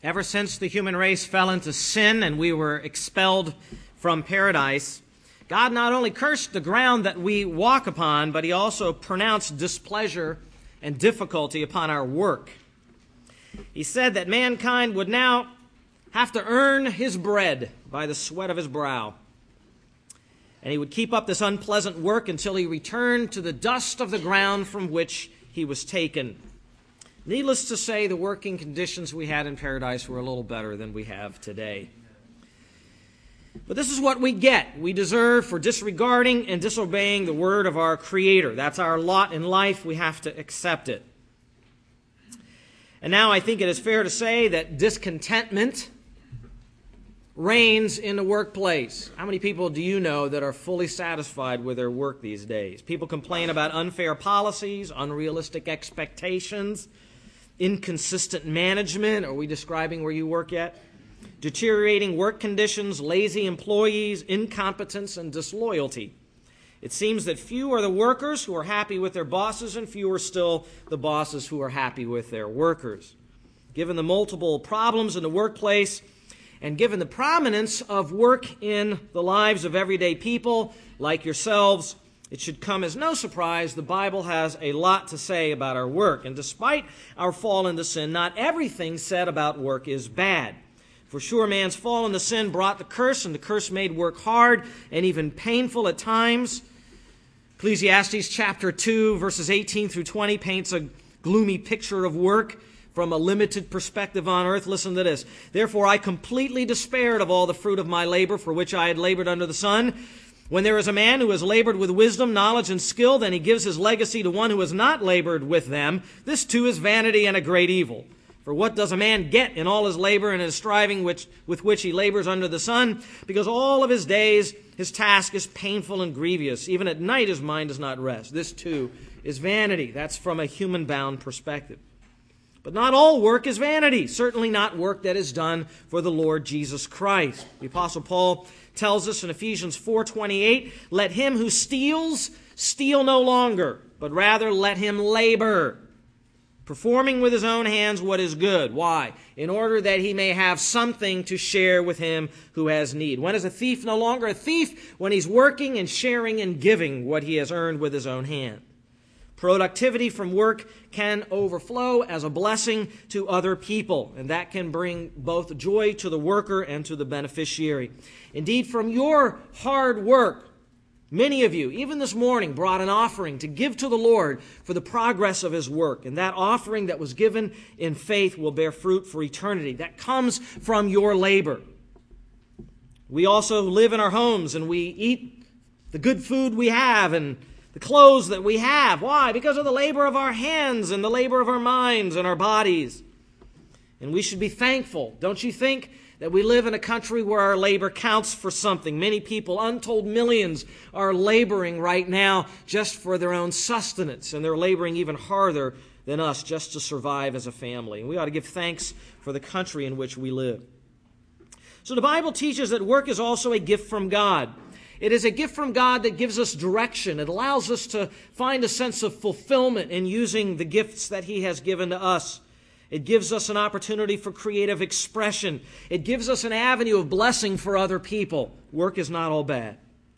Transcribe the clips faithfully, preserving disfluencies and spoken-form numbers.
Ever since the human race fell into sin and we were expelled from paradise, God not only cursed the ground that we walk upon, but he also pronounced displeasure and difficulty upon our work. He said that mankind would now have to earn his bread by the sweat of his brow. And he would keep up this unpleasant work until he returned to the dust of the ground from which he was taken. Needless to say, the working conditions we had in paradise were a little better than we have today. But this is what we get. We deserve for disregarding and disobeying the word of our Creator. That's our lot in life. We have to accept it. And now I think it is fair to say that discontentment reigns in the workplace. How many people do you know that are fully satisfied with their work these days? People complain about unfair policies, unrealistic expectations, inconsistent management. Are we describing where you work yet? Deteriorating work conditions, lazy employees, incompetence, and disloyalty. It seems that few are the workers who are happy with their bosses, and fewer still the bosses who are happy with their workers. Given the multiple problems in the workplace, and given the prominence of work in the lives of everyday people like yourselves, it should come as no surprise the Bible has a lot to say about our work. And despite our fall into sin, not everything said about work is bad. For sure, man's fall into sin brought the curse, and the curse made work hard and even painful at times. Ecclesiastes chapter two, verses eighteen through twenty paints a gloomy picture of work from a limited perspective on earth. Listen to this. Therefore, I completely despaired of all the fruit of my labor for which I had labored under the sun. When there is a man who has labored with wisdom, knowledge, and skill, then he gives his legacy to one who has not labored with them. This too is vanity and a great evil. For what does a man get in all his labor and his striving which, with which he labors under the sun? Because all of his days his task is painful and grievous. Even at night his mind does not rest. This too is vanity. That's from a human-bound perspective. But not all work is vanity. Certainly not work that is done for the Lord Jesus Christ. The Apostle Paul tells us in Ephesians four twenty-eight, let him who steals steal no longer, but rather let him labor, performing with his own hands what is good. Why? In order that he may have something to share with him who has need. When is a thief no longer a thief? When he's working and sharing and giving what he has earned with his own hand. Productivity from work can overflow as a blessing to other people, and that can bring both joy to the worker and to the beneficiary. Indeed, from your hard work, many of you, even this morning, brought an offering to give to the Lord for the progress of his work. And that offering that was given in faith will bear fruit for eternity. That comes from your labor. We also live in our homes and we eat the good food we have and the clothes that we have. Why? Because of the labor of our hands and the labor of our minds and our bodies. And we should be thankful. Don't you think that we live in a country where our labor counts for something? Many people, untold millions, are laboring right now just for their own sustenance, and they're laboring even harder than us just to survive as a family. And we ought to give thanks for the country in which we live. So the Bible teaches that work is also a gift from God. It is a gift from God that gives us direction. It allows us to find a sense of fulfillment in using the gifts that he has given to us. It gives us an opportunity for creative expression. It gives us an avenue of blessing for other people. Work is not all bad.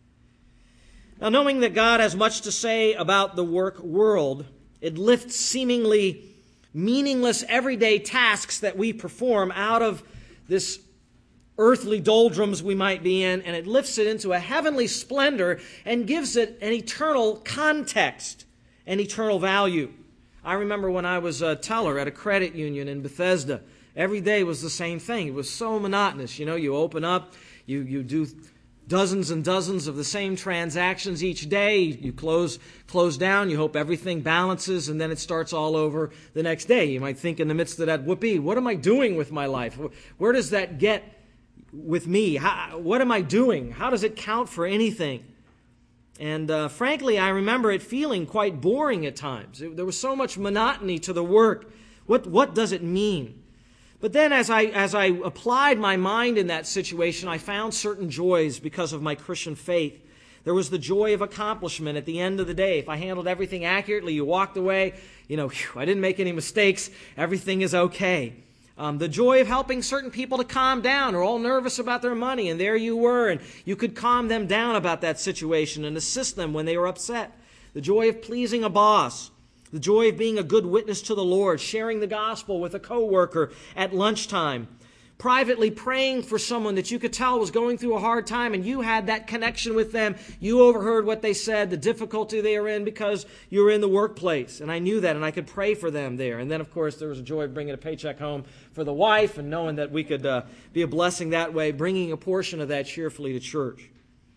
Now, knowing that God has much to say about the work world, it lifts seemingly meaningless everyday tasks that we perform out of this earthly doldrums we might be in, and it lifts it into a heavenly splendor and gives it an eternal context, an eternal value. I remember when I was a teller at a credit union in Bethesda, every day was the same thing. It was so monotonous. You know, you open up, you, you do dozens and dozens of the same transactions each day. You close, close down, you hope everything balances, and then it starts all over the next day. You might think in the midst of that, whoopee, what am I doing with my life? Where does that get with me? How, what am I doing? How does it count for anything? And uh, frankly, I remember it feeling quite boring at times. It, there was so much monotony to the work. What, what does it mean? But then as I, as I applied my mind in that situation, I found certain joys because of my Christian faith. There was the joy of accomplishment at the end of the day. If I handled everything accurately, you walked away, you know, whew, I didn't make any mistakes, everything is okay. Um, the joy of helping certain people to calm down, or all nervous about their money, and there you were, and you could calm them down about that situation and assist them when they were upset. The joy of pleasing a boss. The joy of being a good witness to the Lord, sharing the gospel with a coworker at lunchtime. Privately praying for someone that you could tell was going through a hard time, and you had that connection with them. You overheard what they said, the difficulty they were in, because you were in the workplace. And I knew that, and I could pray for them there. And then, of course, there was a joy of bringing a paycheck home for the wife and knowing that we could uh, be a blessing that way, bringing a portion of that cheerfully to church.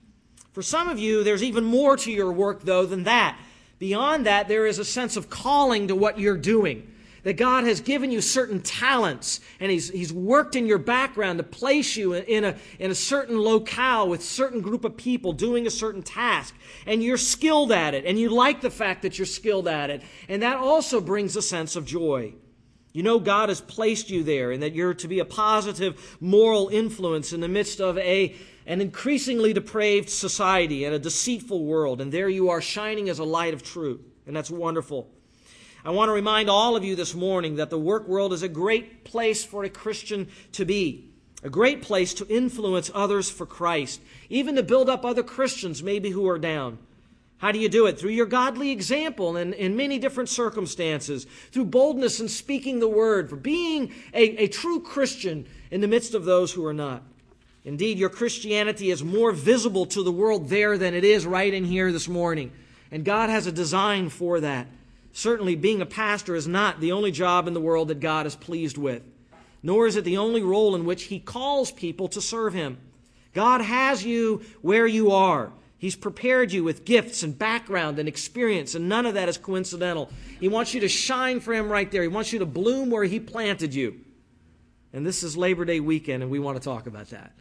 For some of you, there's even more to your work, though, than that. Beyond that, there is a sense of calling to what you're doing. That God has given you certain talents, and He's, he's worked in your background to place you in a, in a certain locale with a certain group of people doing a certain task. And you're skilled at it, and you like the fact that you're skilled at it. And that also brings a sense of joy. You know God has placed you there, and that you're to be a positive moral influence in the midst of a, an increasingly depraved society and a deceitful world. And there you are shining as a light of truth. And that's wonderful. I want to remind all of you this morning that the work world is a great place for a Christian to be, a great place to influence others for Christ, even to build up other Christians maybe who are down. How do you do it? Through your godly example in, in many different circumstances, through boldness in speaking the word, for being a, a true Christian in the midst of those who are not. Indeed, your Christianity is more visible to the world there than it is right in here this morning. And God has a design for that. Certainly, being a pastor is not the only job in the world that God is pleased with, nor is it the only role in which He calls people to serve Him. God has you where you are. He's prepared you with gifts and background and experience, and none of that is coincidental. He wants you to shine for Him right there. He wants you to bloom where He planted you. And this is Labor Day weekend, and we want to talk about that.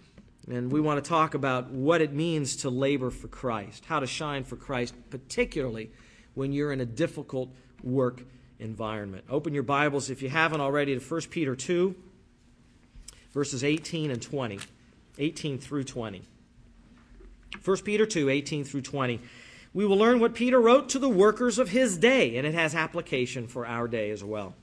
And we want to talk about what it means to labor for Christ, how to shine for Christ, particularly when you're in a difficult work environment. Open your Bibles, if you haven't already, to First Peter two, verses eighteen and twenty. eighteen through twenty. First Peter two, eighteen through twenty. We will learn what Peter wrote to the workers of his day, and it has application for our day as well.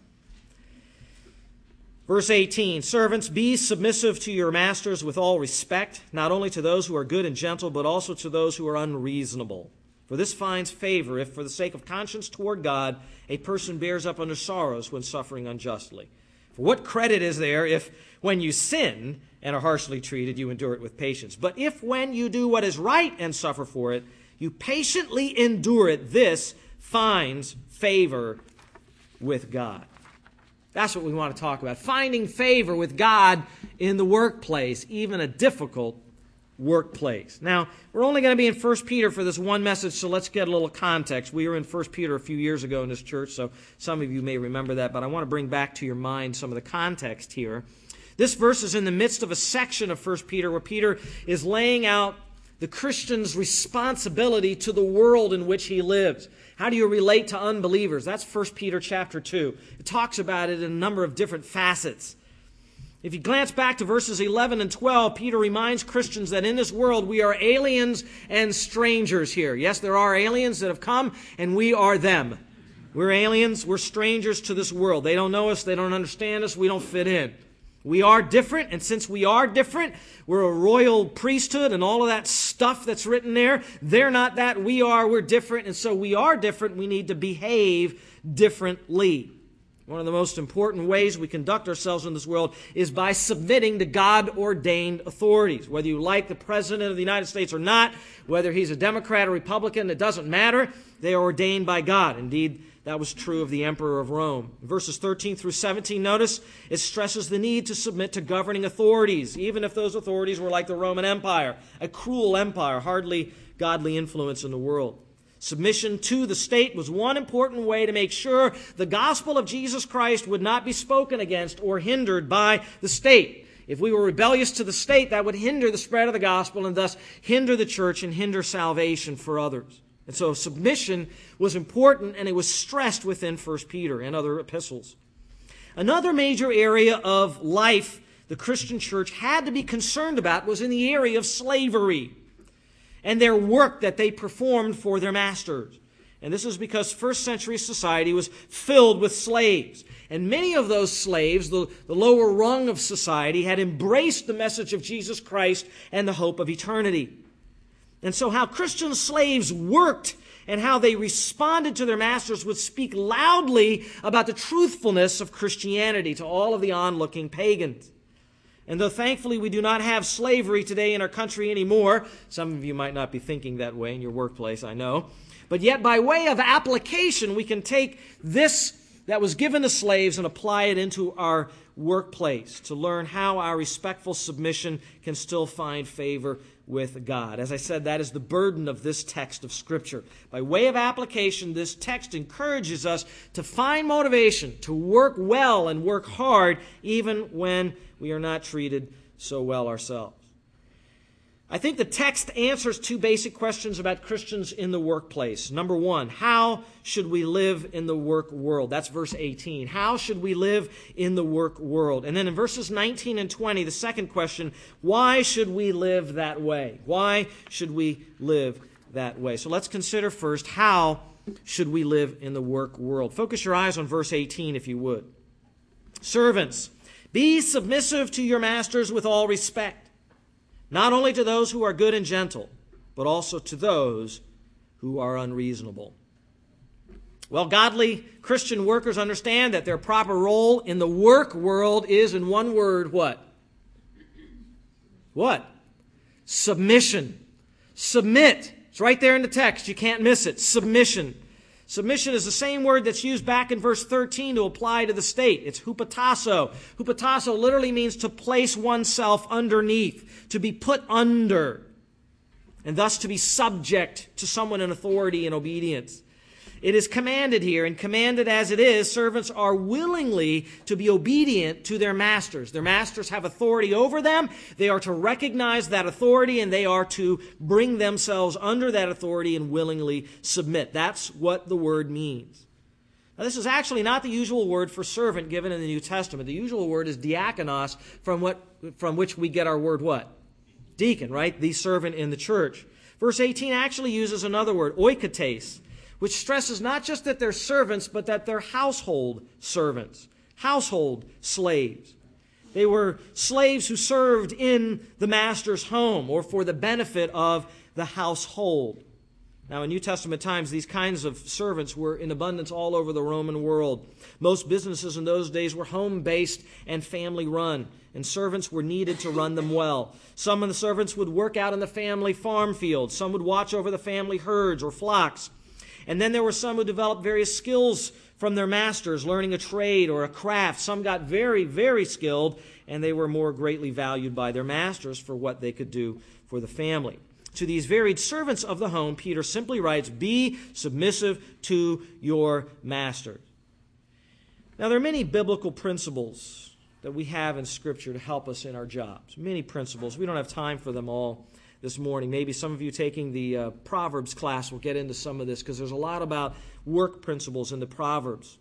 Verse eighteen, servants, be submissive to your masters with all respect, not only to those who are good and gentle, but also to those who are unreasonable. For this finds favor if, for the sake of conscience toward God, a person bears up under sorrows when suffering unjustly. For what credit is there if, when you sin and are harshly treated, you endure it with patience? But if, when you do what is right and suffer for it, you patiently endure it, this finds favor with God. That's what we want to talk about. Finding favor with God in the workplace, even a difficult workplace. Now, we're only going to be in First Peter for this one message, so let's get a little context. We were in First Peter a few years ago in this church, so some of you may remember that, but I want to bring back to your mind some of the context here. This verse is in the midst of a section of First Peter where Peter is laying out the Christian's responsibility to the world in which he lives. How do you relate to unbelievers? That's First Peter chapter two. It talks about it in a number of different facets. If you glance back to verses eleven and twelve, Peter reminds Christians that in this world we are aliens and strangers here. Yes, there are aliens that have come, and we are them. We're aliens, we're strangers to this world. They don't know us, they don't understand us, we don't fit in. We are different, and since we are different, we're a royal priesthood and all of that stuff that's written there. They're not that, we are, we're different, and so we are different, we need to behave differently. One of the most important ways we conduct ourselves in this world is by submitting to God-ordained authorities. Whether you like the President of the United States or not, whether he's a Democrat or Republican, it doesn't matter. They are ordained by God. Indeed, that was true of the Emperor of Rome. Verses thirteen through seventeen, notice, it stresses the need to submit to governing authorities, even if those authorities were like the Roman Empire, a cruel empire, hardly godly influence in the world. Submission to the state was one important way to make sure the gospel of Jesus Christ would not be spoken against or hindered by the state. If we were rebellious to the state, that would hinder the spread of the gospel and thus hinder the church and hinder salvation for others. And so submission was important, and it was stressed within First Peter and other epistles. Another major area of life the Christian church had to be concerned about was in the area of slavery and their work that they performed for their masters. And this is because first century society was filled with slaves. And many of those slaves, the, the lower rung of society, had embraced the message of Jesus Christ and the hope of eternity. And so how Christian slaves worked and how they responded to their masters would speak loudly about the truthfulness of Christianity to all of the onlooking pagans. And though thankfully we do not have slavery today in our country anymore, some of you might not be thinking that way in your workplace, I know, but yet by way of application we can take this that was given to slaves and apply it into our workplace to learn how our respectful submission can still find favor with God. As I said, that is the burden of this text of Scripture. By way of application, this text encourages us to find motivation, to work well and work hard, even when we are not treated so well ourselves. I think the text answers two basic questions about Christians in the workplace. Number one, how should we live in the work world? That's verse eighteen. How should we live in the work world? And then in verses nineteen and twenty, the second question, why should we live that way? Why should we live that way? So let's consider first, how should we live in the work world? Focus your eyes on verse eighteen, if you would. Servants, be submissive to your masters with all respect, not only to those who are good and gentle, but also to those who are unreasonable. Well, godly Christian workers understand that their proper role in the work world is, in one word, what? What? Submission. Submit. It's right there in the text. You can't miss it. Submission. Submission is the same word that's used back in verse thirteen to apply to the state. It's hupotasso. Hupotasso literally means to place oneself underneath, to be put under, and thus to be subject to someone in authority and obedience. It is commanded here, and commanded as it is, servants are willingly to be obedient to their masters. Their masters have authority over them. They are to recognize that authority, and they are to bring themselves under that authority and willingly submit. That's what the word means. Now, this is actually not the usual word for servant given in the New Testament. The usual word is diakonos, from what from which we get our word what? Deacon, right? The servant in the church. Verse eighteen actually uses another word, oikotes, which stresses not just that they're servants, but that they're household servants, household slaves. They were slaves who served in the master's home or for the benefit of the household. Now, in New Testament times, these kinds of servants were in abundance all over the Roman world. Most businesses in those days were home-based and family-run, and servants were needed to run them well. Some of the servants would work out in the family farm fields. Some would watch over the family herds or flocks. And then there were some who developed various skills from their masters, learning a trade or a craft. Some got very, very skilled, and they were more greatly valued by their masters for what they could do for the family. To these varied servants of the home, Peter simply writes, be submissive to your masters. Now, there are many biblical principles that we have in Scripture to help us in our jobs. Many principles. We don't have time for them all this morning. Maybe some of you taking the uh, Proverbs class will get into some of this, because there's a lot about work principles in the Proverbs.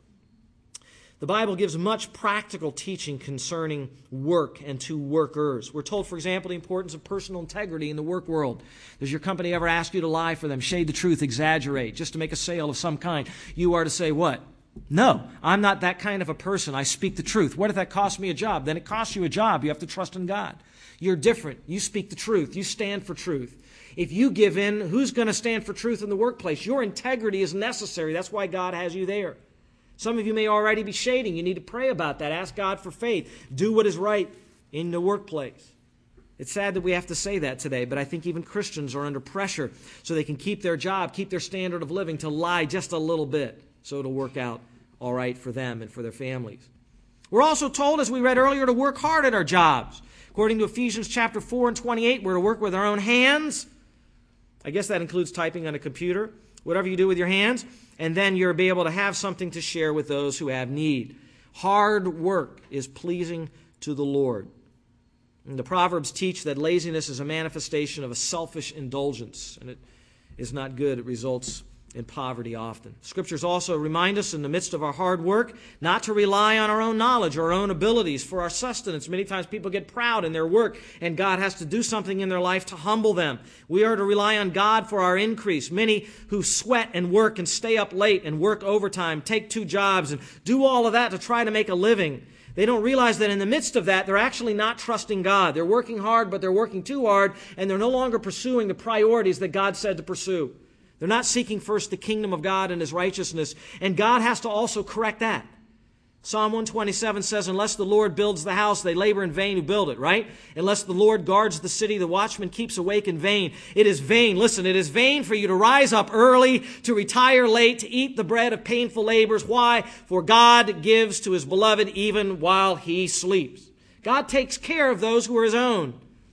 The Bible gives much practical teaching concerning work and to workers. We're told, for example, the importance of personal integrity in the work world. Does your company ever ask you to lie for them, shade the truth, exaggerate, just to make a sale of some kind? You are to say what? No, I'm not that kind of a person. I speak the truth. What if that costs me a job? Then it costs you a job. You have to trust in God. You're different. You speak the truth. You stand for truth. If you give in, who's going to stand for truth in the workplace? Your integrity is necessary. That's why God has you there. Some of you may already be shading. You need to pray about that. Ask God for faith. Do what is right in the workplace. It's sad that we have to say that today, but I think even Christians are under pressure so they can keep their job, keep their standard of living, to lie just a little bit so it'll work out all right for them and for their families. We're also told, as we read earlier, to work hard at our jobs. According to Ephesians chapter four and twenty-eight, we're to work with our own hands. I guess that includes typing on a computer. Whatever you do with your hands. And then you'll be able to have something to share with those who have need. Hard work is pleasing to the Lord. And the Proverbs teach that laziness is a manifestation of a selfish indulgence. And it is not good. It results in poverty often. Scriptures also remind us in the midst of our hard work not to rely on our own knowledge or our own abilities for our sustenance. Many times people get proud in their work, and God has to do something in their life to humble them. We are to rely on God for our increase. Many who sweat and work and stay up late and work overtime, take two jobs and do all of that to try to make a living, they don't realize that in the midst of that, they're actually not trusting God. They're working hard, but they're working too hard, and they're no longer pursuing the priorities that God said to pursue. They're not seeking first the kingdom of God and His righteousness, and God has to also correct that. Psalm one twenty-seven says, unless the Lord builds the house, they labor in vain who build it, right? Unless the Lord guards the city, the watchman keeps awake in vain. It is vain, listen, it is vain for you to rise up early, to retire late, to eat the bread of painful labors. Why? For God gives to His beloved even while He sleeps. God takes care of those who are His own.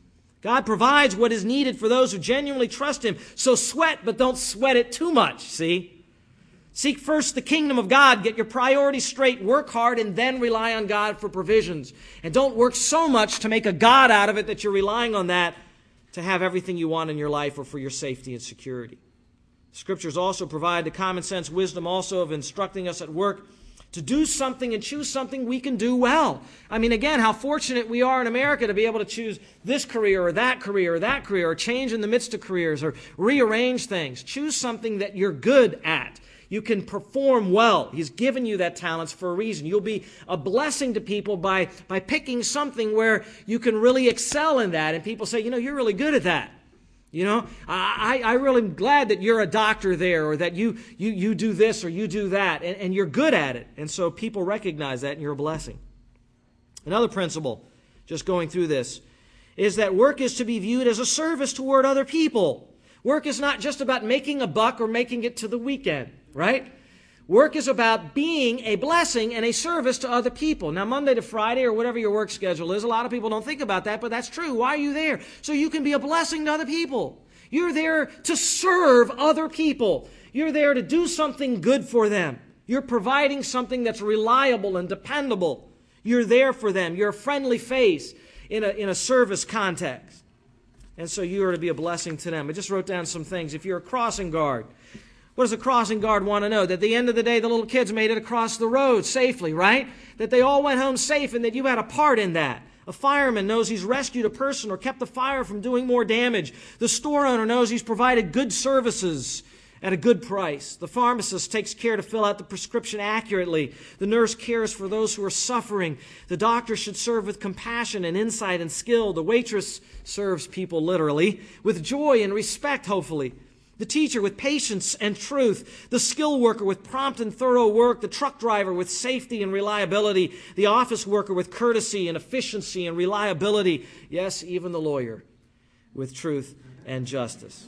God provides what is needed for those who genuinely trust Him. So sweat, but don't sweat it too much, see? Seek first the kingdom of God. Get your priorities straight. Work hard and then rely on God for provisions. And don't work so much to make a God out of it that you're relying on that to have everything you want in your life or for your safety and security. Scriptures also provide the common sense wisdom also of instructing us at work to do something and choose something we can do well. I mean, again, how fortunate we are in America to be able to choose this career or that career or that career or change in the midst of careers or rearrange things. Choose something that you're good at. You can perform well. He's given you that talents for a reason. You'll be a blessing to people by, by picking something where you can really excel in that. And people say, you know, you're really good at that. You know, I, I really am glad that you're a doctor there, or that you you you do this or you do that, and, and you're good at it. And so people recognize that, and you're a blessing. Another principle, just going through this, is that work is to be viewed as a service toward other people. Work is not just about making a buck or making it to the weekend, right? Work is about being a blessing and a service to other people. Now, Monday to Friday or whatever your work schedule is, a lot of people don't think about that, but that's true. Why are you there? So you can be a blessing to other people. You're there to serve other people. You're there to do something good for them. You're providing something that's reliable and dependable. You're there for them. You're a friendly face in a, in a service context. And so you are to be a blessing to them. I just wrote down some things. If you're a crossing guard, what does a crossing guard want to know? That at the end of the day, the little kids made it across the road safely, right? That they all went home safe and that you had a part in that. A fireman knows he's rescued a person or kept the fire from doing more damage. The store owner knows he's provided good services at a good price. The pharmacist takes care to fill out the prescription accurately. The nurse cares for those who are suffering. The doctor should serve with compassion and insight and skill. The waitress serves people literally with joy and respect, hopefully. The teacher with patience and truth, the skill worker with prompt and thorough work, the truck driver with safety and reliability, the office worker with courtesy and efficiency and reliability, yes, even the lawyer with truth and justice.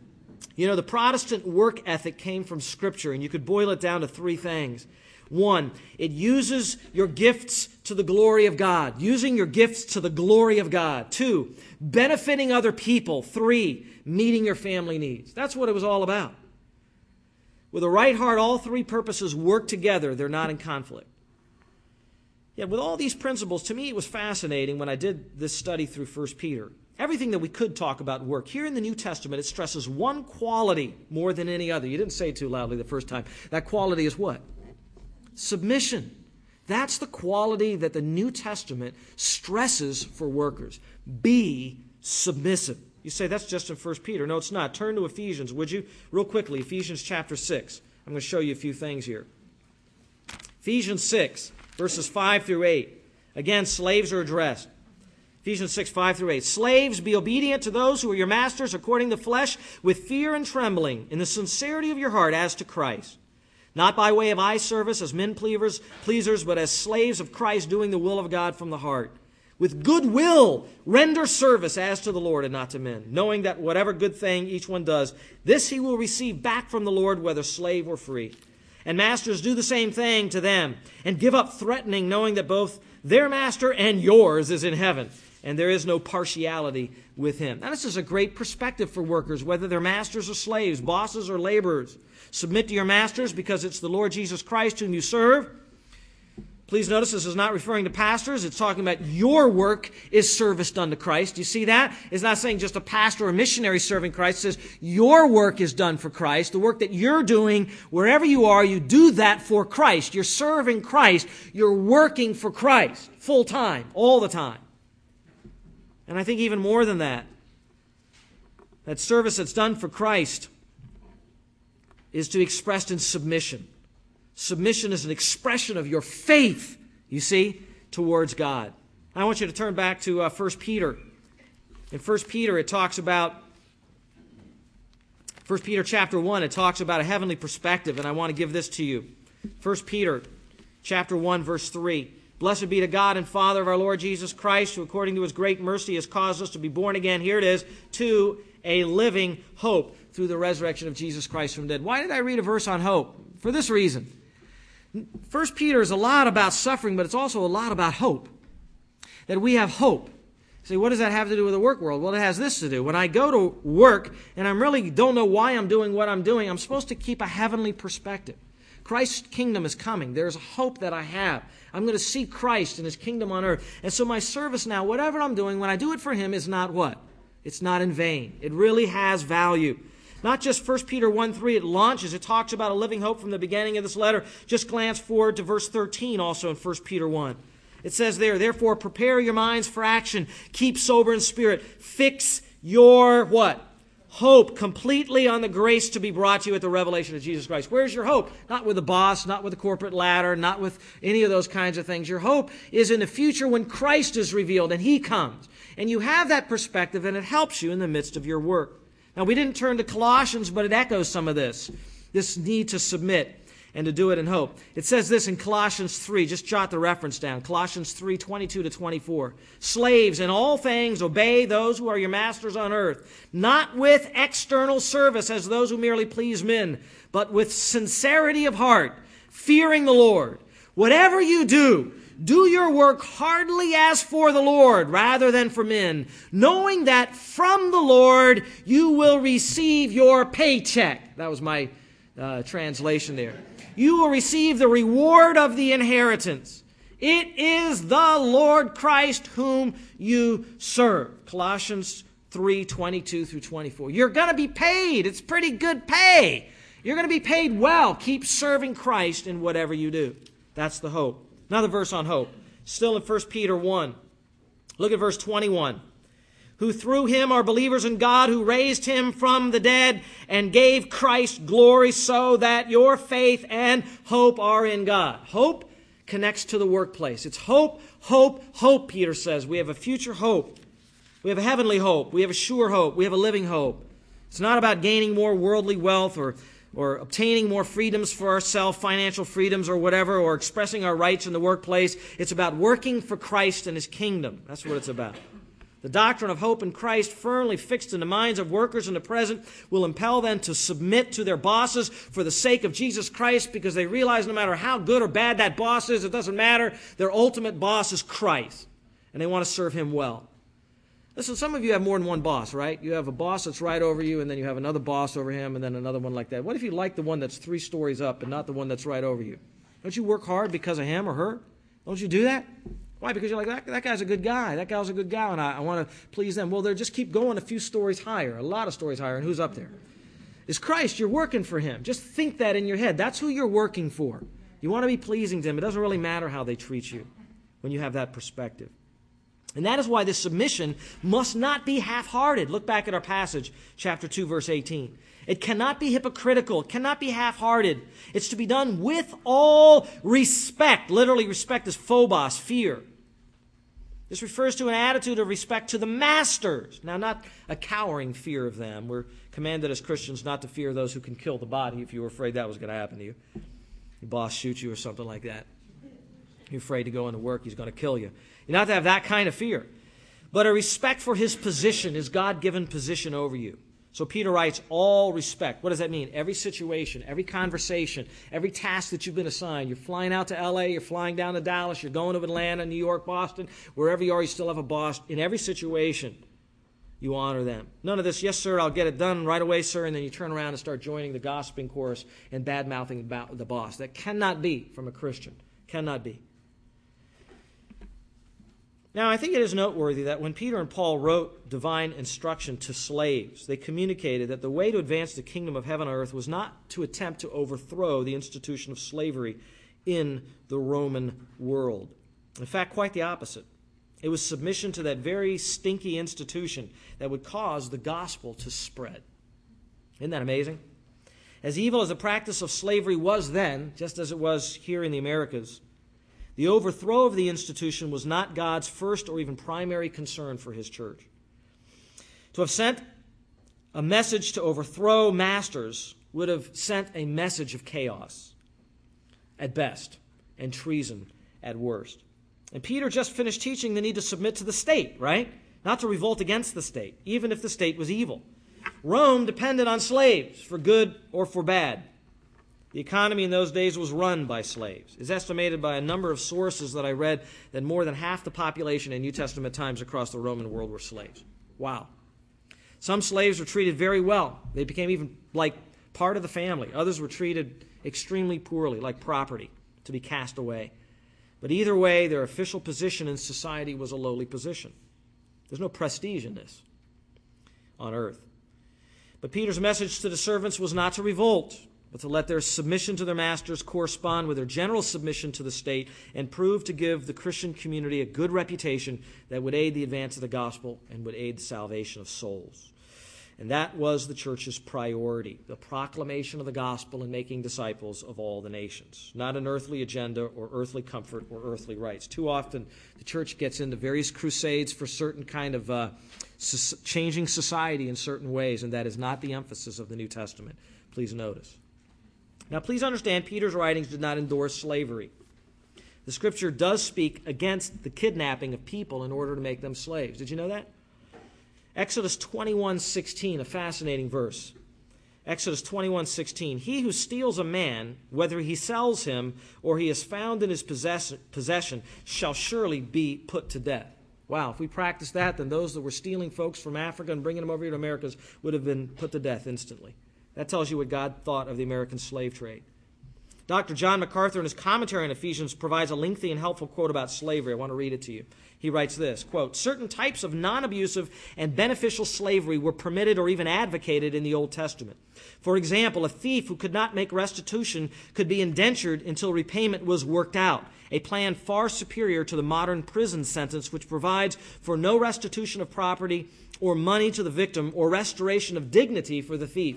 You know, the Protestant work ethic came from Scripture, and you could boil it down to three things. One, it uses your gifts to the glory of God. Using your gifts to the glory of God. Two, benefiting other people. Three, meeting your family needs. That's what it was all about. With a right heart, all three purposes work together. They're not in conflict. Yet with all these principles, to me it was fascinating when I did this study through First Peter. Everything that we could talk about work. Here in the New Testament, it stresses one quality more than any other. You didn't say it too loudly the first time. That quality is what? Submission. That's the quality that the New Testament stresses for workers. Be submissive. You say, that's just in First Peter. No, it's not. Turn to Ephesians, would you? Real quickly, Ephesians chapter six. I'm going to show you a few things here. Ephesians six, verses five through eight. Again, slaves are addressed. Ephesians six, five through eight. Slaves, be obedient to those who are your masters according to the flesh, with fear and trembling, in the sincerity of your heart as to Christ. Not by way of eye service as men pleasers, pleasers, but as slaves of Christ, doing the will of God from the heart. With good will, render service as to the Lord and not to men, knowing that whatever good thing each one does, this he will receive back from the Lord, whether slave or free. And masters, do the same thing to them, and give up threatening, knowing that both their master and yours is in heaven, and there is no partiality with him. Now, this is a great perspective for workers, whether they're masters or slaves, bosses or laborers. Submit to your masters because it's the Lord Jesus Christ whom you serve. Please notice this is not referring to pastors. It's talking about your work is service done to Christ. Do you see that? It's not saying just a pastor or missionary serving Christ. It says your work is done for Christ. The work that you're doing, wherever you are, you do that for Christ. You're serving Christ. You're working for Christ full time, all the time. And I think even more than that, that service that's done for Christ is to be expressed in submission. Submission is an expression of your faith, you see, towards God. I want you to turn back to uh, First Peter. In First Peter, it talks about, First Peter chapter one, it talks about a heavenly perspective, and I want to give this to you. First Peter chapter one, verse three. Blessed be the God and Father of our Lord Jesus Christ, who according to his great mercy has caused us to be born again, here it is, to a living hope through the resurrection of Jesus Christ from the dead. Why did I read a verse on hope? For this reason. First Peter is a lot about suffering, but it's also a lot about hope. That we have hope. See, what does that have to do with the work world? Well, it has this to do. When I go to work and I really don't know why I'm doing what I'm doing, I'm supposed to keep a heavenly perspective. Christ's kingdom is coming. There's a hope that I have. I'm going to see Christ and his kingdom on earth. And so my service now, whatever I'm doing, when I do it for him, is not what? It's not in vain. It really has value. Not just First Peter one three, it launches, it talks about a living hope from the beginning of this letter. Just glance forward to verse thirteen also in First Peter one. It says there, therefore prepare your minds for action, keep sober in spirit, fix your what? Hope completely on the grace to be brought to you at the revelation of Jesus Christ. Where's your hope? Not with the boss, not with the corporate ladder, not with any of those kinds of things. Your hope is in the future when Christ is revealed and he comes. And you have that perspective and it helps you in the midst of your work. Now, we didn't turn to Colossians, but it echoes some of this, this need to submit and to do it in hope. It says this in Colossians three, just jot the reference down, Colossians three, twenty-two to twenty-four. Slaves, in all things obey those who are your masters on earth, not with external service as those who merely please men, but with sincerity of heart, fearing the Lord. Whatever you do, do your work heartily as for the Lord rather than for men, knowing that from the Lord you will receive your paycheck. That was my uh, translation there. You will receive the reward of the inheritance. It is the Lord Christ whom you serve. Colossians three, twenty-two through twenty-four. You're going to be paid. It's pretty good pay. You're going to be paid well. Keep serving Christ in whatever you do. That's the hope. Another verse on hope. Still in First Peter one. Look at verse twenty-one. Who through him are believers in God, who raised him from the dead and gave Christ glory, so that your faith and hope are in God. Hope connects to the workplace. It's hope, hope, hope, Peter says. We have a future hope. We have a heavenly hope. We have a sure hope. We have a living hope. It's not about gaining more worldly wealth or or obtaining more freedoms for ourselves, financial freedoms or whatever, or expressing our rights in the workplace. It's about working for Christ and his kingdom. That's what it's about. The doctrine of hope in Christ, firmly fixed in the minds of workers in the present, will impel them to submit to their bosses for the sake of Jesus Christ, because they realize no matter how good or bad that boss is, it doesn't matter. Their ultimate boss is Christ, and they want to serve him well. Listen, some of you have more than one boss, right? You have a boss that's right over you, and then you have another boss over him, and then another one like that. What if you like the one that's three stories up and not the one that's right over you? Don't you work hard because of him or her? Don't you do that? Why? Because you're like, that, that guy's a good guy. That guy's a good guy, and I, I want to please them. Well, they just keep going a few stories higher, a lot of stories higher, and who's up there? It's Christ. You're working for him. Just think that in your head. That's who you're working for. You want to be pleasing to him. It doesn't really matter how they treat you when you have that perspective. And that is why this submission must not be half-hearted. Look back at our passage, chapter two, verse eighteen. It cannot be hypocritical. It cannot be half-hearted. It's to be done with all respect. Literally, respect is phobos, fear. This refers to an attitude of respect to the masters. Now, not a cowering fear of them. We're commanded as Christians not to fear those who can kill the body if you were afraid that was going to happen to you. Your boss shoots you or something like that. You're afraid to go into work, he's going to kill you. You're not to have that kind of fear, but a respect for his position, his God-given position over you. So Peter writes, all respect. What does that mean? Every situation, every conversation, every task that you've been assigned. You're flying out to L A, you're flying down to Dallas, you're going to Atlanta, New York, Boston, wherever you are, you still have a boss. In every situation, you honor them. None of this, yes, sir, I'll get it done right away, sir, and then you turn around and start joining the gossiping chorus and bad-mouthing about the boss. That cannot be from a Christian. Cannot be. Now, I think it is noteworthy that when Peter and Paul wrote divine instruction to slaves, they communicated that the way to advance the kingdom of heaven on earth was not to attempt to overthrow the institution of slavery in the Roman world. In fact, quite the opposite. It was submission to that very stinky institution that would cause the gospel to spread. Isn't that amazing? As evil as the practice of slavery was then, just as it was here in the Americas, the overthrow of the institution was not God's first or even primary concern for his church. To have sent a message to overthrow masters would have sent a message of chaos at best and treason at worst. And Peter just finished teaching the need to submit to the state, right? Not to revolt against the state, even if the state was evil. Rome depended on slaves for good or for bad. The economy in those days was run by slaves. It's estimated by a number of sources that I read that more than half the population in New Testament times across the Roman world were slaves. Wow. Some slaves were treated very well. They became even like part of the family. Others were treated extremely poorly, like property, to be cast away. But either way, their official position in society was a lowly position. There's no prestige in this on earth. But Peter's message to the servants was not to revolt, but to let their submission to their masters correspond with their general submission to the state and prove to give the Christian community a good reputation that would aid the advance of the gospel and would aid the salvation of souls. And that was the church's priority, the proclamation of the gospel and making disciples of all the nations. Not an earthly agenda or earthly comfort or earthly rights. Too often the church gets into various crusades for certain kind of uh, so- changing society in certain ways, and that is not the emphasis of the New Testament. Please notice. Now, please understand, Peter's writings did not endorse slavery. The Scripture does speak against the kidnapping of people in order to make them slaves. Did you know that? Exodus twenty-one sixteen, a fascinating verse. Exodus twenty-one sixteen, he who steals a man, whether he sells him or he is found in his possess- possession, shall surely be put to death. Wow, if we practiced that, then those that were stealing folks from Africa and bringing them over here to Americas would have been put to death instantly. That tells you what God thought of the American slave trade. Doctor John MacArthur, in his commentary on Ephesians, provides a lengthy and helpful quote about slavery. I want to read it to you. He writes this, quote, certain types of non-abusive and beneficial slavery were permitted or even advocated in the Old Testament. For example, a thief who could not make restitution could be indentured until repayment was worked out, a plan far superior to the modern prison sentence, which provides for no restitution of property or money to the victim or restoration of dignity for the thief.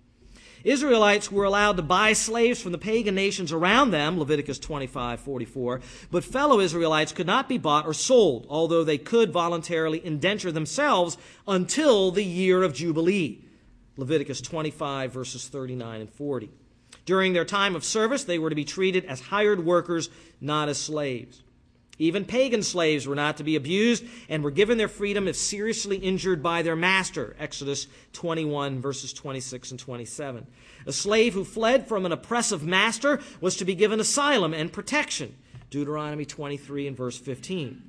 Israelites were allowed to buy slaves from the pagan nations around them, Leviticus twenty-five forty-four, but fellow Israelites could not be bought or sold, although they could voluntarily indenture themselves until the year of Jubilee, Leviticus twenty-five verses thirty-nine and forty. During their time of service, they were to be treated as hired workers, not as slaves. Even pagan slaves were not to be abused and were given their freedom if seriously injured by their master, Exodus twenty-one, verses twenty-six and twenty-seven. A slave who fled from an oppressive master was to be given asylum and protection, Deuteronomy twenty-three and verse fifteen.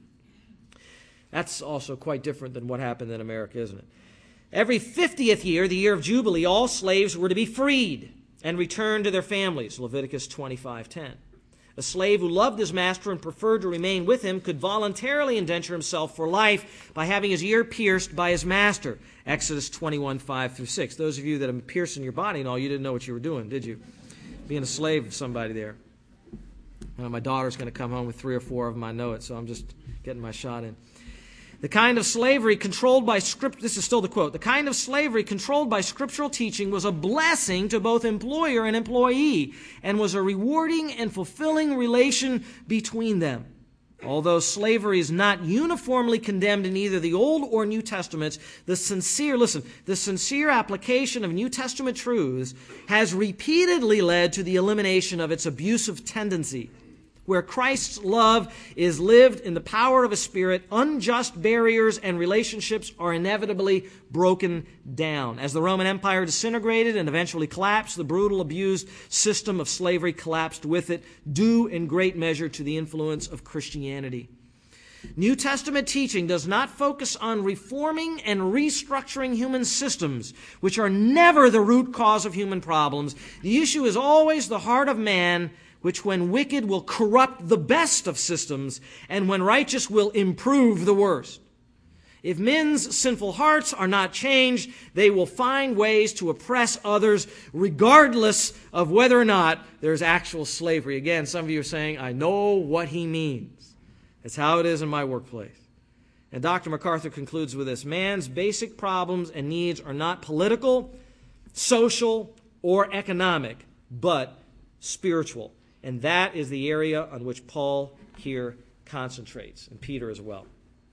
That's also quite different than what happened in America, isn't it? Every fiftieth year, the year of Jubilee, all slaves were to be freed and returned to their families, Leviticus twenty-five ten. A slave who loved his master and preferred to remain with him could voluntarily indenture himself for life by having his ear pierced by his master. Exodus twenty-one, five through six. Those of you that have pierced in your body and all, you didn't know what you were doing, did you? Being a slave of somebody there. Well, my daughter's going to come home with three or four of them, I know it, so I'm just getting my shot in. The kind of slavery controlled by script, this is still the quote, the kind of slavery controlled by scriptural teaching was a blessing to both employer and employee and was a rewarding and fulfilling relation between them. Although slavery is not uniformly condemned in either the Old or New Testaments, the sincere, listen, the sincere application of New Testament truths has repeatedly led to the elimination of its abusive tendency. Where Christ's love is lived in the power of His Spirit, unjust barriers and relationships are inevitably broken down. As the Roman Empire disintegrated and eventually collapsed, the brutal, abused system of slavery collapsed with it, due in great measure to the influence of Christianity. New Testament teaching does not focus on reforming and restructuring human systems, which are never the root cause of human problems. The issue is always the heart of man, which when wicked will corrupt the best of systems, and when righteous will improve the worst. If men's sinful hearts are not changed, they will find ways to oppress others regardless of whether or not there's actual slavery. Again, some of you are saying, I know what he means. That's how it is in my workplace. And Doctor MacArthur concludes with this: man's basic problems and needs are not political, social, or economic, but spiritual. And that is the area on which Paul here concentrates, and Peter as well.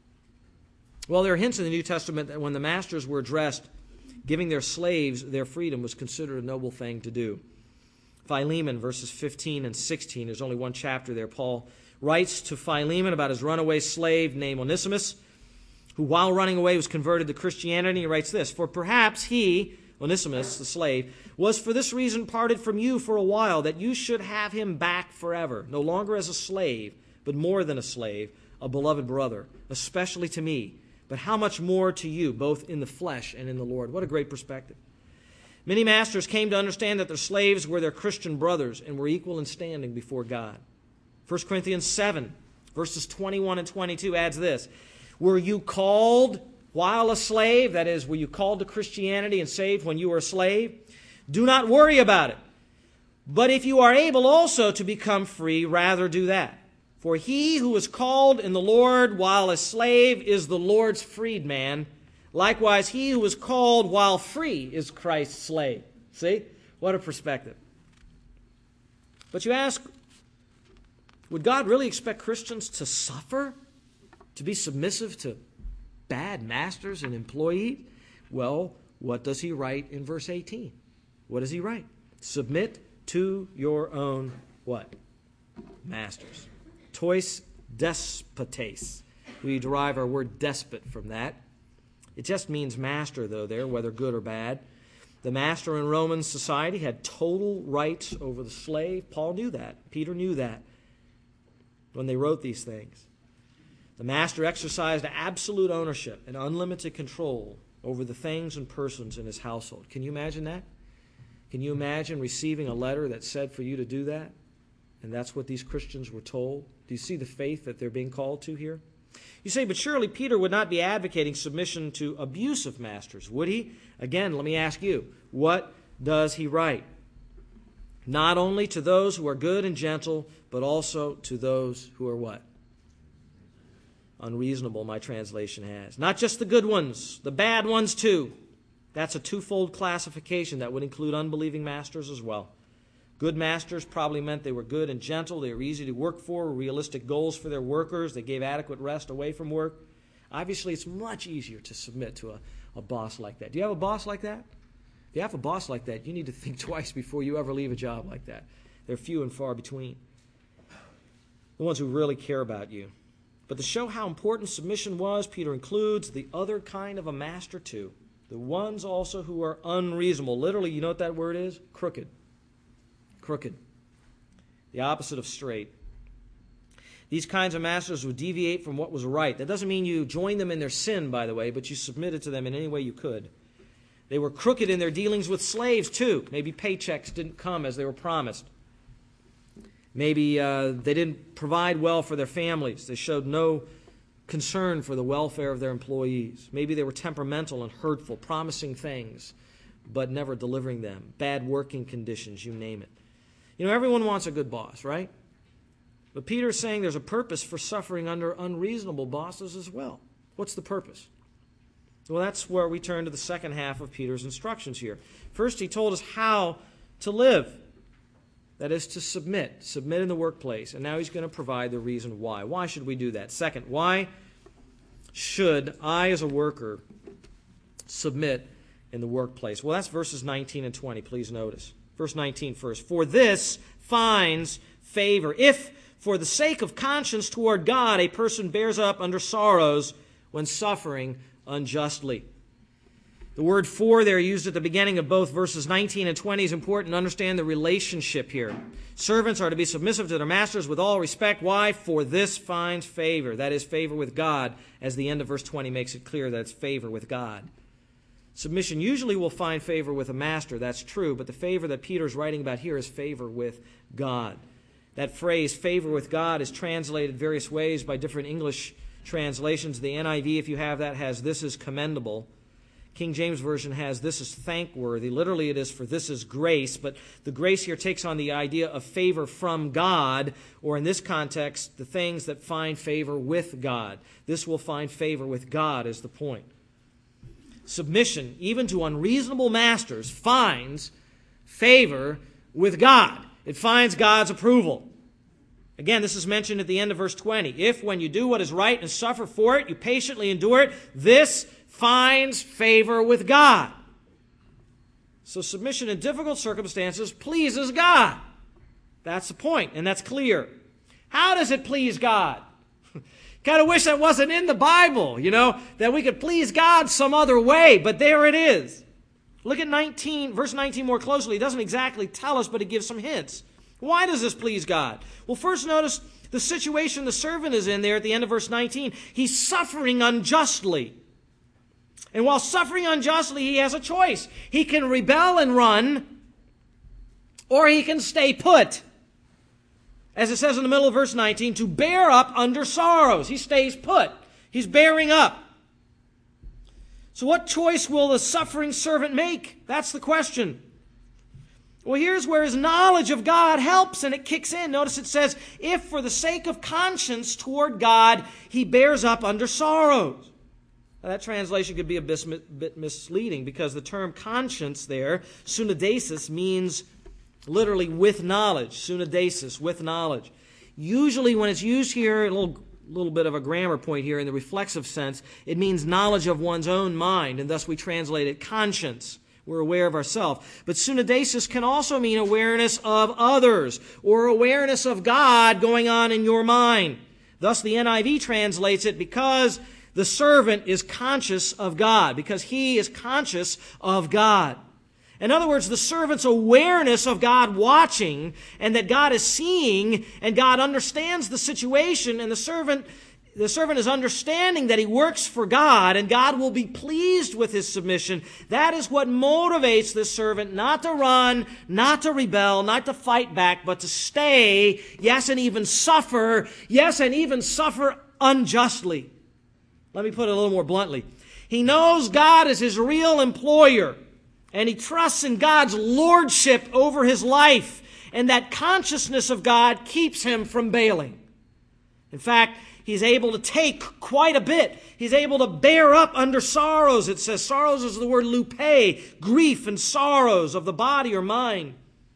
Well, there are hints in the New Testament that when the masters were addressed, giving their slaves their freedom was considered a noble thing to do. Philemon, verses fifteen and sixteen, there's only one chapter there. Paul writes to Philemon about his runaway slave named Onesimus, who while running away was converted to Christianity. He writes this: for perhaps he, Onesimus, the slave, was for this reason parted from you for a while, that you should have him back forever, no longer as a slave, but more than a slave, a beloved brother, especially to me, but how much more to you, both in the flesh and in the Lord. What a great perspective. Many masters came to understand that their slaves were their Christian brothers and were equal in standing before God. First Corinthians seven, verses twenty-one and twenty-two adds this: were you called while a slave? That is, were you called to Christianity and saved when you were a slave? Do not worry about it. But if you are able also to become free, rather do that. For he who is called in the Lord while a slave is the Lord's freedman. Likewise, he who is called while free is Christ's slave. See? What a perspective. But you ask, would God really expect Christians to suffer? To be submissive to bad masters and employees? Well, what does he write in verse eighteen? What does he write? Submit to your own what? Masters. Tois despotes. We derive our word despot from that. It just means master, though, there, whether good or bad. The master in Roman society had total rights over the slave. Paul knew that. Peter knew that when they wrote these things. The master exercised absolute ownership and unlimited control over the things and persons in his household. Can you imagine that? Can you imagine receiving a letter that said for you to do that? And that's what these Christians were told. Do you see the faith that they're being called to here? You say, but surely Peter would not be advocating submission to abusive masters, would he? Again, let me ask you, what does he write? Not only to those who are good and gentle, but also to those who are what? Unreasonable, my translation has. Not just the good ones, the bad ones too. That's a twofold classification that would include unbelieving masters as well. Good masters probably meant they were good and gentle, they were easy to work for, realistic goals for their workers, they gave adequate rest away from work. Obviously, it's much easier to submit to a, a boss like that. Do you have a boss like that? If you have a boss like that, you need to think twice before you ever leave a job like that. They're few and far between. The ones who really care about you. But to show how important submission was, Peter includes the other kind of a master too. The ones also who are unreasonable. Literally, you know what that word is? Crooked. Crooked. The opposite of straight. These kinds of masters would deviate from what was right. That doesn't mean you joined them in their sin, by the way, but you submitted to them in any way you could. They were crooked in their dealings with slaves, too. Maybe paychecks didn't come as they were promised. Maybe uh, they didn't provide well for their families. They showed no concern for the welfare of their employees. Maybe they were temperamental and hurtful, promising things, but never delivering them. Bad working conditions, you name it. You know, everyone wants a good boss, right? But Peter's saying there's a purpose for suffering under unreasonable bosses as well. What's the purpose? Well, that's where we turn to the second half of Peter's instructions here. First, he told us how to live. That is to submit. Submit in the workplace. And now he's going to provide the reason why. Why should we do that? Second, why should I as a worker submit in the workplace? Well, that's verses nineteen and twenty. Please notice. Verse nineteen first. For this finds favor, if for the sake of conscience toward God a person bears up under sorrows when suffering unjustly. The word for there used at the beginning of both verses nineteen and twenty is important to understand the relationship here. Servants are to be submissive to their masters with all respect. Why? For this finds favor. That is favor with God, as the end of verse twenty makes it clear that it's favor with God. Submission usually will find favor with a master, that's true, but the favor that Peter's writing about here is favor with God. That phrase, favor with God, is translated various ways by different English translations. The N I V, if you have that, has this is commendable. King James Version has this is thankworthy. Literally it is for this is grace, but the grace here takes on the idea of favor from God, or in this context, the things that find favor with God. This will find favor with God is the point. Submission, even to unreasonable masters, finds favor with God. It finds God's approval. Again, this is mentioned at the end of verse twenty. If, when you do what is right and suffer for it, you patiently endure it, this finds favor with God. So submission in difficult circumstances pleases God. That's the point, and that's clear. How does it please God? Kind of wish that wasn't in the Bible, you know, that we could please God some other way, but there it is. Look at nineteen, verse nineteen more closely. It doesn't exactly tell us, but it gives some hints. Why does this please God? Well, first notice the situation the servant is in there at the end of verse nineteen. He's suffering unjustly. And while suffering unjustly, he has a choice. He can rebel and run, or he can stay put. As it says in the middle of verse nineteen, to bear up under sorrows. He stays put. He's bearing up. So what choice will the suffering servant make? That's the question. Well, here's where his knowledge of God helps, and it kicks in. Notice it says, if for the sake of conscience toward God, he bears up under sorrows. Now, that translation could be a bit misleading, because the term conscience there, sunadesis, means literally with knowledge. Sunadesis, with knowledge. Usually when it's used here, a little, little bit of a grammar point here in the reflexive sense, it means knowledge of one's own mind, and thus we translate it conscience. We're aware of ourselves. But sunadesis can also mean awareness of others, or awareness of God going on in your mind. Thus the N I V translates it because the servant is conscious of God, because he is conscious of God. In other words, the servant's awareness of God watching, and that God is seeing, and God understands the situation, and the servant The servant is understanding that he works for God, and God will be pleased with his submission. That is what motivates this servant not to run, not to rebel, not to fight back, but to stay, yes, and even suffer, yes, and even suffer unjustly. Let me put it a little more bluntly. He knows God is his real employer, and he trusts in God's lordship over his life, and that consciousness of God keeps him from bailing. In fact, he's able to take quite a bit. He's able to bear up under sorrows. It says sorrows is the word lupe, grief and sorrows of the body or mind.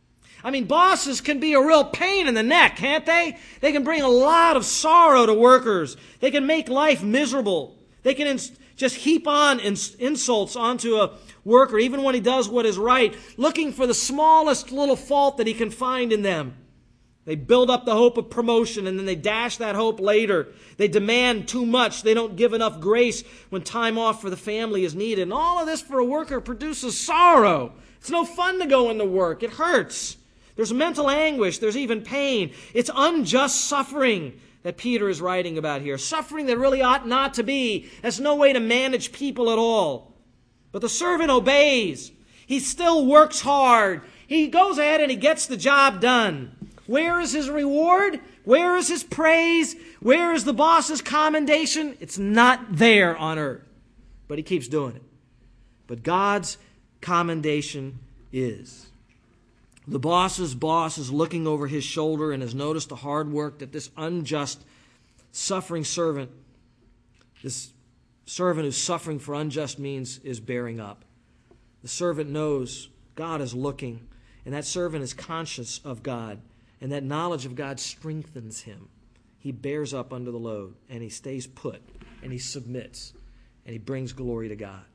I mean, bosses can be a real pain in the neck, can't they? They can bring a lot of sorrow to workers. They can make life miserable. They can ins- just heap on ins- insults onto a worker, even when he does what is right, looking for the smallest little fault that he can find in them. They build up the hope of promotion, and then they dash that hope later. They demand too much. They don't give enough grace when time off for the family is needed. And all of this for a worker produces sorrow. It's no fun to go into work. It hurts. There's mental anguish. There's even pain. It's unjust suffering that Peter is writing about here. Suffering that really ought not to be. There's no way to manage people at all. But the servant obeys. He still works hard. He goes ahead and he gets the job done. Where is his reward? Where is his praise? Where is the boss's commendation? It's not there on earth. But he keeps doing it. But God's commendation is. The boss's boss is looking over his shoulder and has noticed the hard work that this unjust, suffering servant, this servant who's suffering for unjust means, is bearing up. The servant knows God is looking, and that servant is conscious of God. And that knowledge of God strengthens him. He bears up under the load, and he stays put, and he submits, and he brings glory to God.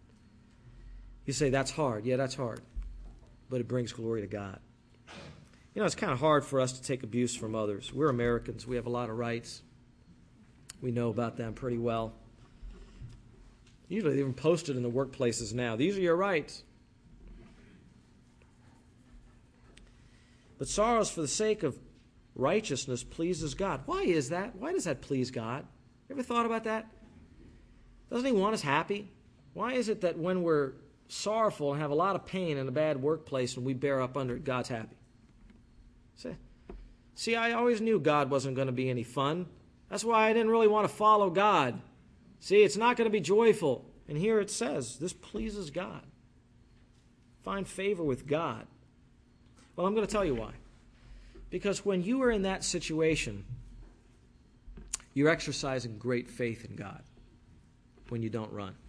You say, that's hard. Yeah, that's hard. But it brings glory to God. You know, it's kind of hard for us to take abuse from others. We're Americans. We have a lot of rights. We know about them pretty well. Usually they're even posted in the workplaces now. These are your rights. But sorrows for the sake of righteousness pleases God. Why is that? Why does that please God? You ever thought about that? Doesn't he want us happy? Why is it that when we're sorrowful and have a lot of pain in a bad workplace and we bear up under it, God's happy? See? See, I always knew God wasn't going to be any fun. That's why I didn't really want to follow God. See, it's not going to be joyful. And here it says, this pleases God. Find favor with God. Well, I'm going to tell you why. Because when you are in that situation, you're exercising great faith in God when you don't run.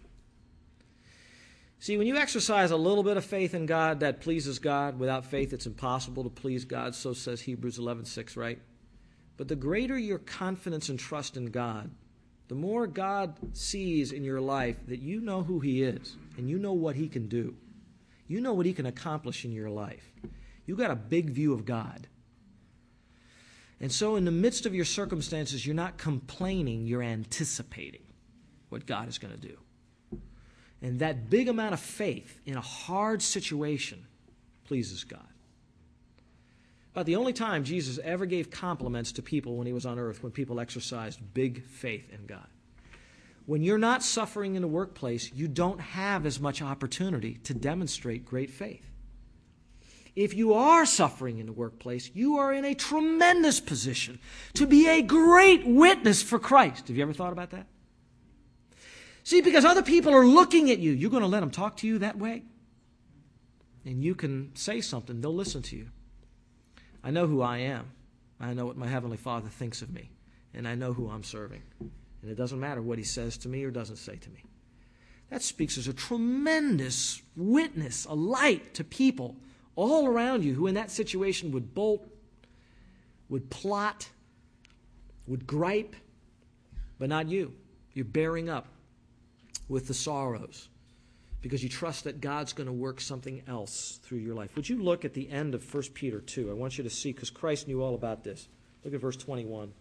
See, when you exercise a little bit of faith in God, that pleases God. Without faith, it's impossible to please God. So says Hebrews eleven six, right? But the greater your confidence and trust in God, the more God sees in your life that you know who He is and you know what He can do. You know what He can accomplish in your life. You've got a big view of God. And so in the midst of your circumstances, you're not complaining, you're anticipating what God is going to do. And that big amount of faith in a hard situation pleases God. About the only time Jesus ever gave compliments to people when He was on earth, when people exercised big faith in God. When you're not suffering in the workplace, you don't have as much opportunity to demonstrate great faith. If you are suffering in the workplace, you are in a tremendous position to be a great witness for Christ. Have you ever thought about that? See, because other people are looking at you, you're going to let them talk to you that way? And you can say something, they'll listen to you. I know who I am. I know what my Heavenly Father thinks of me. And I know who I'm serving. And it doesn't matter what He says to me or doesn't say to me. That speaks as a tremendous witness, a light to people all around you who in that situation would bolt, would plot, would gripe, but not you. You're bearing up with the sorrows because you trust that God's going to work something else through your life. Would you look at the end of First Peter two? I want you to see, because Christ knew all about this. Look at verse twenty-one.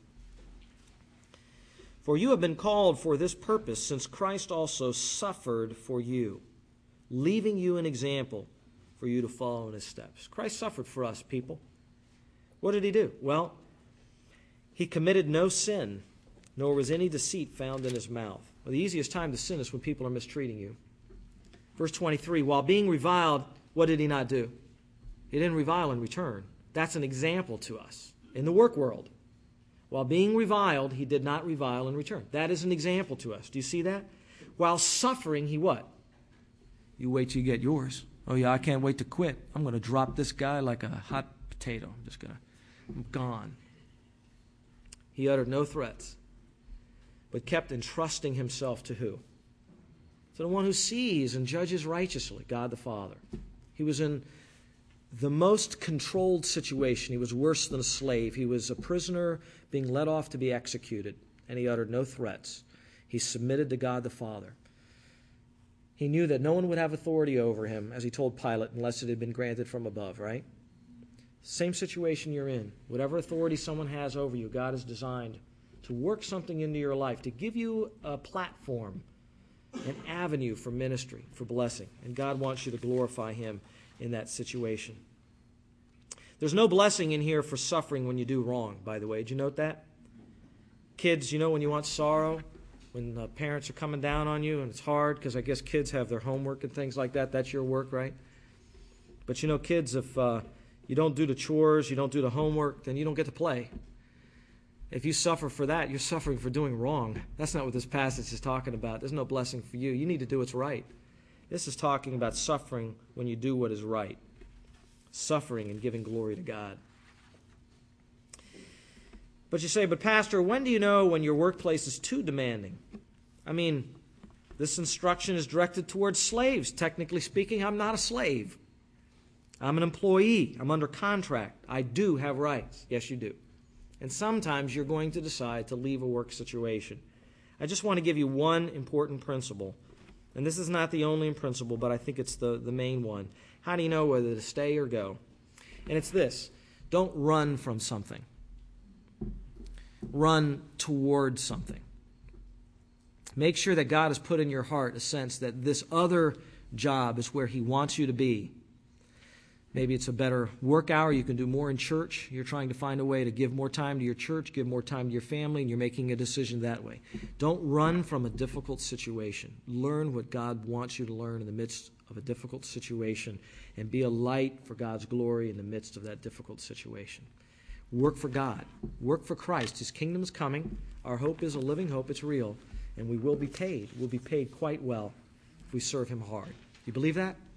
For you have been called for this purpose, since Christ also suffered for you, leaving you an example for you to follow in His steps. Christ suffered for us, people. What did He do? Well, He committed no sin, nor was any deceit found in His mouth. Well, the easiest time to sin is when people are mistreating you. Verse twenty-three, while being reviled, what did He not do? He didn't revile in return. That's an example to us in the work world. While being reviled, He did not revile in return. That is an example to us. Do you see that? While suffering, He what? You wait till you get yours. Oh yeah, I can't wait to quit. I'm going to drop this guy like a hot potato. I'm just going to, I'm gone. He uttered no threats, but kept entrusting Himself to who? To the one who sees and judges righteously, God the Father. He was in the most controlled situation. He was worse than a slave. He was a prisoner being led off to be executed, and He uttered no threats. He submitted to God the Father. He knew that no one would have authority over Him, as He told Pilate, unless it had been granted from above, right? Same situation you're in. Whatever authority someone has over you, God has designed to work something into your life, to give you a platform, an avenue for ministry, for blessing. And God wants you to glorify Him in that situation. There's no blessing in here for suffering when you do wrong, by the way. Did you note that? Kids, you know when you want sorrow? When the parents are coming down on you and it's hard, because I guess kids have their homework and things like that. That's your work, right? But you know, kids, if uh, you don't do the chores, you don't do the homework, then you don't get to play. If you suffer for that, you're suffering for doing wrong. That's not what this passage is talking about. There's no blessing for you. You need to do what's right. This is talking about suffering when you do what is right. Suffering and giving glory to God. But you say, but Pastor, when do you know when your workplace is too demanding? I mean, this instruction is directed towards slaves. Technically speaking, I'm not a slave. I'm an employee. I'm under contract. I do have rights. Yes, you do. And sometimes you're going to decide to leave a work situation. I just want to give you one important principle. And this is not the only principle, but I think it's the, the main one. How do you know whether to stay or go? And it's this. Don't run from something. Run towards something. Make sure that God has put in your heart a sense that this other job is where He wants you to be. Maybe it's a better work hour. You can do more in church. You're trying to find a way to give more time to your church, give more time to your family, and you're making a decision that way. Don't run from a difficult situation. Learn what God wants you to learn in the midst of a difficult situation and be a light for God's glory in the midst of that difficult situation. Work for God. Work for Christ. His kingdom is coming. Our hope is a living hope. It's real. And we will be paid. We'll be paid quite well if we serve him hard. Do you believe that?